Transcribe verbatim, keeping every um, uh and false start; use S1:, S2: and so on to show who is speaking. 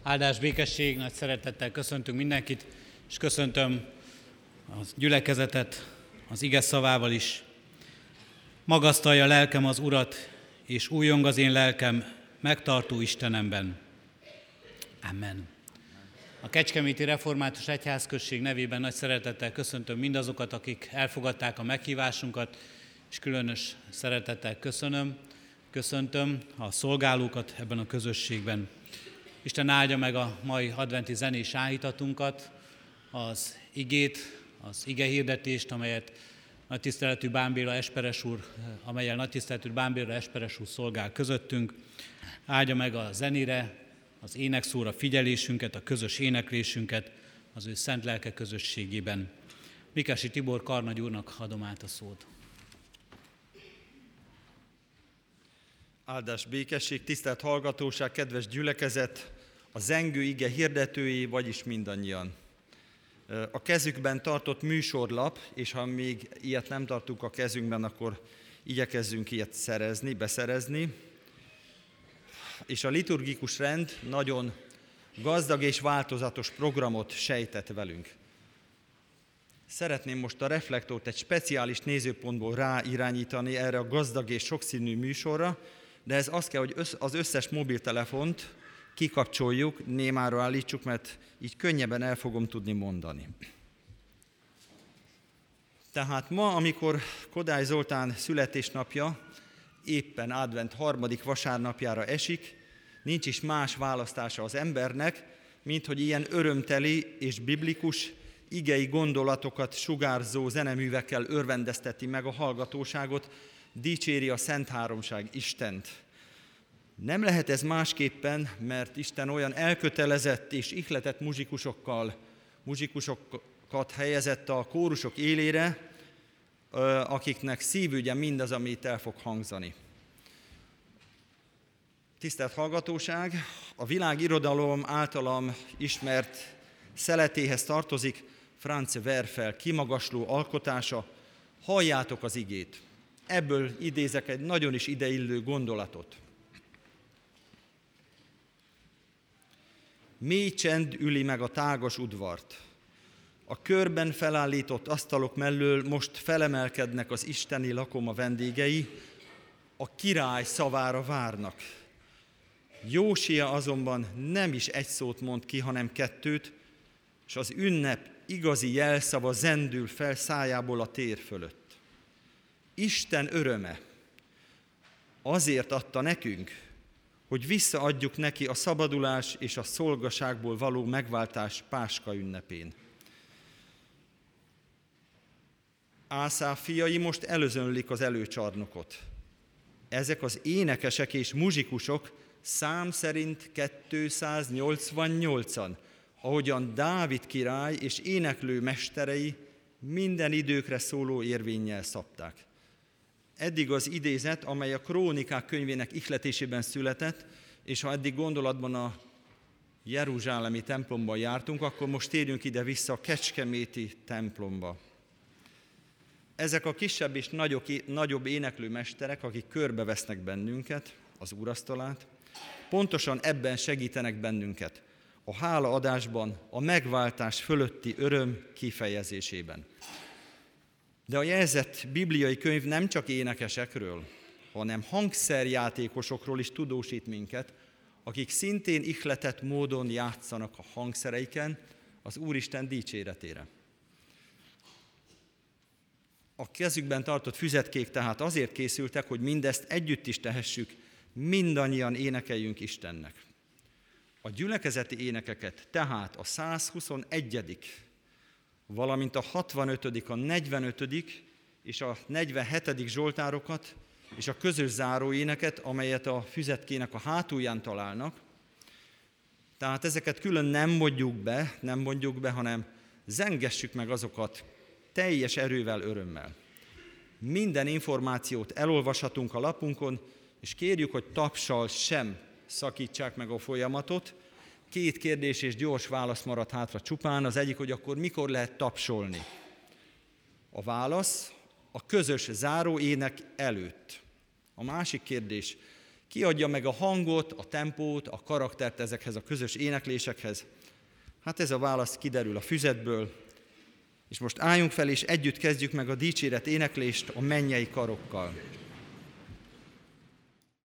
S1: Áldás, békesség, nagy szeretettel köszöntünk mindenkit, és köszöntöm a gyülekezetet az ige szavával is. Magasztalja lelkem az Urat, és újjong az én lelkem megtartó Istenemben. Amen. A Kecskeméti Református Egyházközség nevében nagy szeretettel köszöntöm mindazokat, akik elfogadták a meghívásunkat, és különös szeretettel köszönöm, köszöntöm a szolgálókat ebben a közösségben. Isten áldja meg a mai adventi zenés áhítatunkat, az igét, az igehirdetést, amelyet nagytiszteletű Bán Béla Esperes úr, amellyel nagytiszteletű Bán Béla Esperes úr szolgál közöttünk. Áldja meg a zenére, az énekszóra figyelésünket, a közös éneklésünket az ő szent lelke közösségében. Mikesi Tibor karnagy úrnak adom át a szót.
S2: Áldás, békesség, tisztelt hallgatóság, kedves gyülekezet, a zengő ige hirdetői, vagyis mindannyian. A kezükben tartott műsorlap, és ha még ilyet nem tartunk a kezünkben, akkor igyekezzünk ilyet szerezni, beszerezni. És a liturgikus rend nagyon gazdag és változatos programot sejtett velünk. Szeretném most a reflektort egy speciális nézőpontból ráirányítani erre a gazdag és sokszínű műsorra, de ez az kell, hogy az összes mobiltelefont kikapcsoljuk, némára állítsuk, mert így könnyebben el fogom tudni mondani. Tehát ma, amikor Kodály Zoltán születésnapja éppen advent harmadik vasárnapjára esik, nincs is más választása az embernek, mint hogy ilyen örömteli és biblikus, igei gondolatokat sugárzó zeneművekkel örvendezteti meg a hallgatóságot, dicséri a Szent Háromság Istent. Nem lehet ez másképpen, mert Isten olyan elkötelezett és ihletett muzsikusokkal, muzsikusokat helyezett a kórusok élére, akiknek szívügye mindaz, ami itt el fog hangzani. Tisztelt hallgatóság, a világirodalom általam ismert szeletéhez tartozik Franz Werfel kimagasló alkotása, Halljátok az igét. Ebből idézek egy nagyon is ideillő gondolatot. Mély csend üli meg a tágas udvart. A körben felállított asztalok mellől most felemelkednek az isteni lakoma vendégei, a király szavára várnak. Jósia azonban nem is egy szót mond ki, hanem kettőt, és az ünnep igazi jelszava zendül fel szájából a tér fölött. Isten öröme azért adta nekünk, hogy visszaadjuk neki a szabadulás és a szolgaságból való megváltás Páska ünnepén. Ászáf fiai most előzönlik az előcsarnokot. Ezek az énekesek és muzsikusok szám szerint kétszáznyolcvannyolcan, ahogyan Dávid király és éneklő mesterei minden időkre szóló érvénnyel szabták. Eddig az idézet, amely a Krónikák könyvének ihletésében született, és ha eddig gondolatban a jeruzsálemi templomban jártunk, akkor most térjünk ide vissza a kecskeméti templomba. Ezek a kisebb és nagyobb, nagyobb éneklő mesterek, akik körbevesznek bennünket, az úrasztalát, pontosan ebben segítenek bennünket, a hálaadásban, a megváltás fölötti öröm kifejezésében. De a jelzett bibliai könyv nem csak énekesekről, hanem hangszerjátékosokról is tudósít minket, akik szintén ihletett módon játszanak a hangszereiken az Úristen dicséretére. A kezükben tartott füzetkék tehát azért készültek, hogy mindezt együtt is tehessük, mindannyian énekeljünk Istennek. A gyülekezeti énekeket tehát a százhuszonegyedik valamint a hatvanötödik, a negyvenötödik és a negyvenhetedik zsoltárokat és a közös záróéneket, amelyet a füzetkének a hátulján találnak. Tehát ezeket külön nem mondjuk be, nem mondjuk be, hanem zengessük meg azokat teljes erővel, örömmel. Minden információt elolvashatunk a lapunkon, és kérjük, hogy tapssal sem szakítsák meg a folyamatot. Két kérdés és gyors válasz maradt hátra csupán. Az egyik, hogy akkor mikor lehet tapsolni. A válasz a közös záróének előtt. A másik kérdés, Ki adja meg a hangot, a tempót, a karaktert ezekhez a közös éneklésekhez? Hát ez a válasz kiderül a füzetből, és most álljunk fel, és együtt kezdjük meg a dicséret éneklést a mennyei karokkal.